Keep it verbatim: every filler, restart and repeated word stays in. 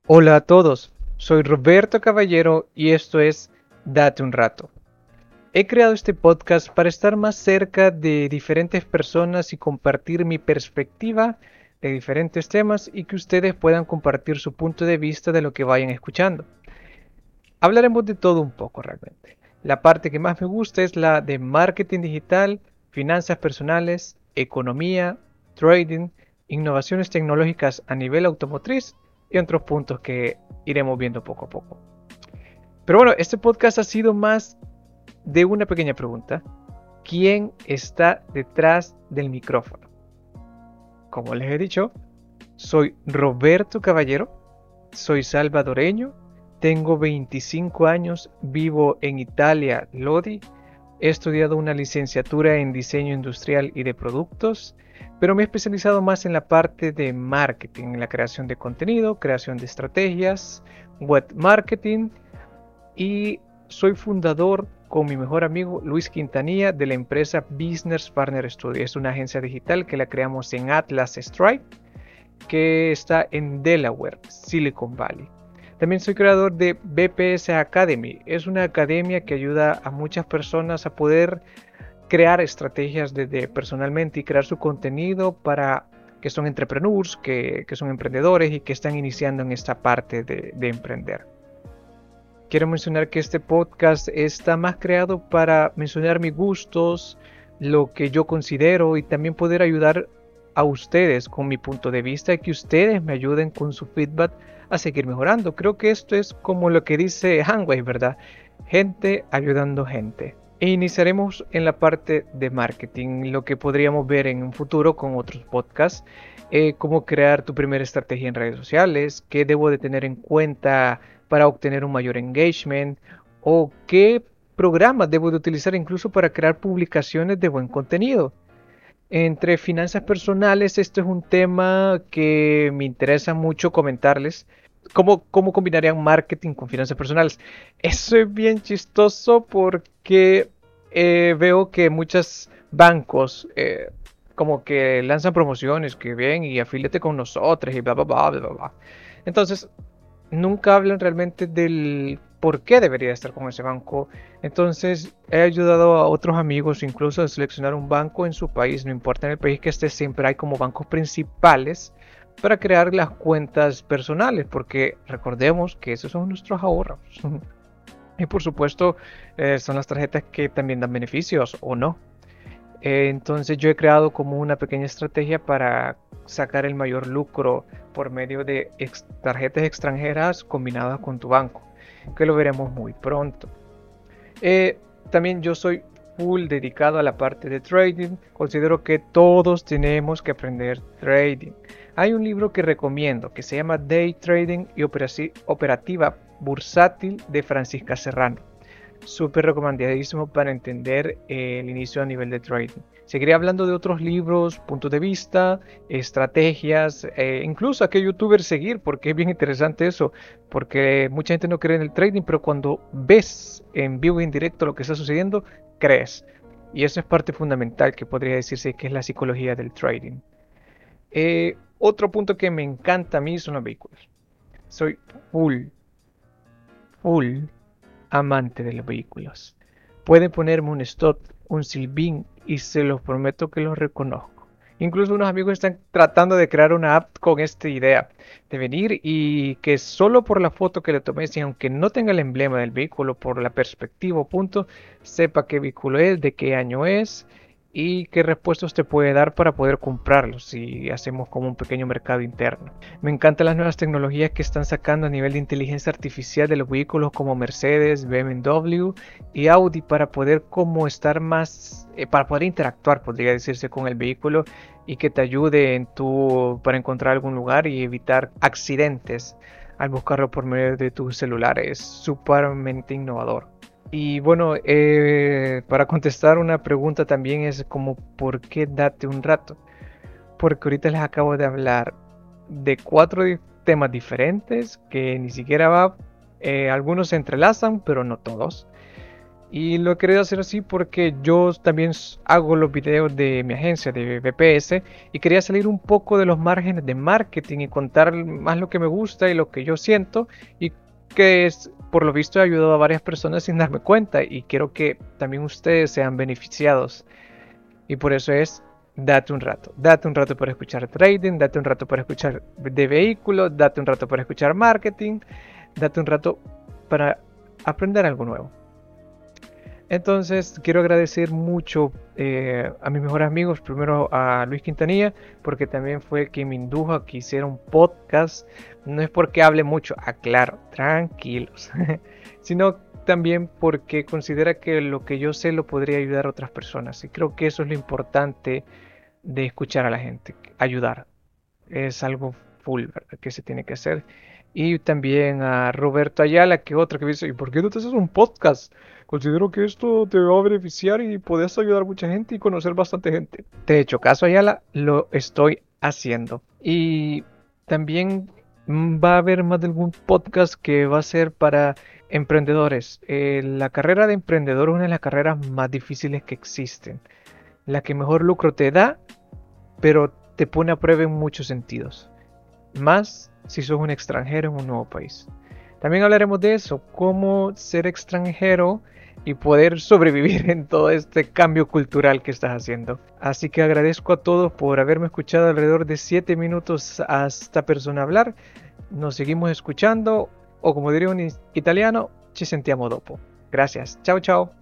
Hola a todos, soy Roberto Caballero y esto es Date un rato. He creado este podcast para estar más cerca de diferentes personas y compartir mi perspectiva de diferentes temas y que ustedes puedan compartir su punto de vista de lo que vayan escuchando. Hablaremos de todo un poco realmente. La parte que más me gusta es la de marketing digital, finanzas personales, economía, trading, innovaciones tecnológicas a nivel automotriz y otros puntos que iremos viendo poco a poco. Pero bueno, este podcast ha sido más de una pequeña pregunta. ¿Quién está detrás del micrófono? Como les he dicho, soy Roberto Caballero, soy salvadoreño, tengo veinticinco años, vivo en Italia, Lodi. He estudiado una licenciatura en diseño industrial y de productos, pero me he especializado más en la parte de marketing, en la creación de contenido, creación de estrategias, web marketing, y soy fundador con mi mejor amigo Luis Quintanilla de la empresa Business Partner Studio. Es una agencia digital que la creamos en Atlas Stripe, que está en Delaware, Silicon Valley. También soy creador de B P S Academy. Es una academia que ayuda a muchas personas a poder crear estrategias desde personalmente y crear su contenido para que son entrepreneurs, que, que son emprendedores y que están iniciando en esta parte de, de emprender. Quiero mencionar que este podcast está más creado para mencionar mis gustos, lo que yo considero y también poder ayudar a ustedes con mi punto de vista y que ustedes me ayuden con su feedback a seguir mejorando. Creo que esto es como lo que dice Hanway, ¿verdad? Gente ayudando gente. E iniciaremos en la parte de marketing, lo que podríamos ver en un futuro con otros podcasts, eh, cómo crear tu primera estrategia en redes sociales, qué debo de tener en cuenta para obtener un mayor engagement o qué programas debo de utilizar incluso para crear publicaciones de buen contenido. Entre finanzas personales, esto es un tema que me interesa mucho comentarles. ¿Cómo, cómo combinarían marketing con finanzas personales? Eso es bien chistoso porque eh, veo que muchos bancos eh, como que lanzan promociones que ven y afíliate con nosotros y bla bla bla bla bla. Entonces, nunca hablan realmente del por qué debería estar con ese banco. Entonces he ayudado a otros amigos incluso a seleccionar un banco en su país, no importa en el país que esté, siempre hay como bancos principales para crear las cuentas personales, porque recordemos que esos son nuestros ahorros. Y por supuesto eh, son las tarjetas que también dan beneficios o no. Eh, entonces yo he creado como una pequeña estrategia para sacar el mayor lucro por medio de ex tarjetas extranjeras combinadas con tu banco, que lo veremos muy pronto. Eh, también yo soy full dedicado a la parte de trading. Considero que todos tenemos que aprender trading. Hay un libro que recomiendo que se llama Day Trading y Operativa Bursátil de Francisca Serrano. Súper recomendadísimo para entender eh, el inicio a nivel de trading. Seguiré hablando de otros libros, puntos de vista, estrategias, eh, incluso a qué youtuber seguir, porque es bien interesante eso, porque mucha gente no cree en el trading, pero cuando ves en vivo y en directo lo que está sucediendo, crees. Y eso es parte fundamental que podría decirse que es la psicología del trading. Eh, otro punto que me encanta a mí son los vehículos. Soy full, full amante de los vehículos. Pueden ponerme un stop, un silbín y se los prometo que los reconozco. Incluso unos amigos están tratando de crear una app con esta idea de venir y que solo por la foto que le tomé, si aunque no tenga el emblema del vehículo, por la perspectiva o punto, sepa qué vehículo es, de qué año es y qué respuestas te puede dar para poder comprarlo si hacemos como un pequeño mercado interno. Me encantan las nuevas tecnologías que están sacando a nivel de inteligencia artificial de los vehículos como Mercedes, B M W y Audi para poder como estar más, eh, para poder interactuar, podría decirse, con el vehículo y que te ayude en tu, para encontrar algún lugar y evitar accidentes al buscarlo por medio de tu celular. Es súpermente innovador. Y bueno, eh, para contestar una pregunta también es como ¿por qué date un rato? Porque ahorita les acabo de hablar de cuatro di- temas diferentes que ni siquiera va, eh, algunos se entrelazan, pero no todos. Y lo he querido hacer así porque yo también s- hago los videos de mi agencia de B P S y quería salir un poco de los márgenes de marketing y contar más lo que me gusta y lo que yo siento y que es, por lo visto, ha ayudado a varias personas sin darme cuenta y quiero que también ustedes sean beneficiados. Y por eso es, date un rato. Date un rato para escuchar trading, date un rato para escuchar de vehículos, date un rato para escuchar marketing, date un rato para aprender algo nuevo. Entonces, quiero agradecer mucho eh, a mis mejores amigos, primero a Luis Quintanilla, porque también fue el que me indujo a que hiciera un podcast. No es porque hable mucho, aclaro, tranquilos, sino también porque considera que lo que yo sé lo podría ayudar a otras personas. Y creo que eso es lo importante de escuchar a la gente, ayudar. Es algo full, ¿verdad? Que se tiene que hacer. Y también a Roberto Ayala, que otro que me dice, ¿y por qué no te haces un podcast? Considero que esto te va a beneficiar y puedes ayudar a mucha gente y conocer bastante gente. De hecho, caso Ayala, lo estoy haciendo. Y también mm, va a haber más de algún podcast que va a ser para emprendedores. Eh, la carrera de emprendedor es una de las carreras más difíciles que existen. La que mejor lucro te da, pero te pone a prueba en muchos sentidos. Más si sos un extranjero en un nuevo país. También hablaremos de eso, cómo ser extranjero y poder sobrevivir en todo este cambio cultural que estás haciendo. Así que agradezco a todos por haberme escuchado alrededor de siete minutos a esta persona hablar. Nos seguimos escuchando, o como diría un italiano, ci sentiamo dopo. Gracias. Chao, chao.